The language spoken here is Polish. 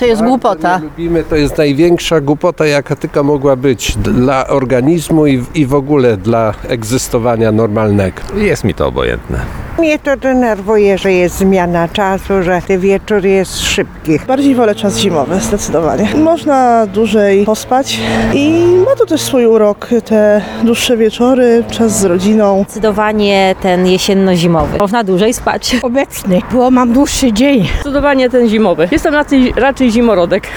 To jest głupota. Nie lubimy, to jest największa głupota, jaka tylko mogła być dla organizmu i w ogóle dla egzystowania normalnego. Jest mi to obojętne. Mnie to denerwuje, że jest zmiana czasu, że ten wieczór jest szybki. Bardziej wolę czas zimowy, zdecydowanie. Można dłużej pospać i ma to też swój urok. Te dłuższe wieczory, czas z rodziną. Zdecydowanie ten jesienno-zimowy. Można dłużej spać. Obecny, bo mam dłuższy dzień. Zdecydowanie ten zimowy. Jestem raczej zimorodek.